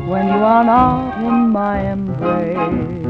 when you are not in my embrace.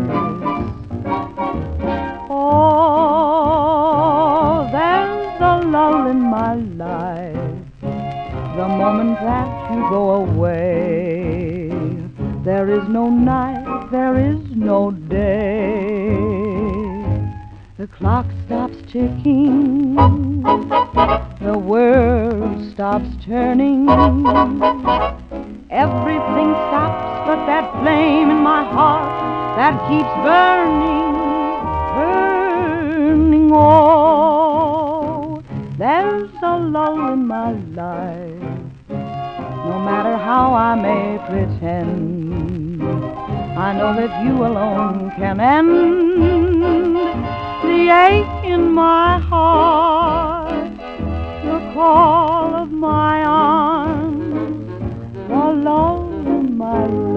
Oh, there's a lull in my life the moment that you go away. There is no night, there is no day. The clock stops ticking, the world stops turning. Everything stops but that flame in my heart that keeps burning, burning. Oh, there's a lull in my life, no matter how I may pretend. I know that you alone can end the ache in my heart, the call of my arms, the lull in my life.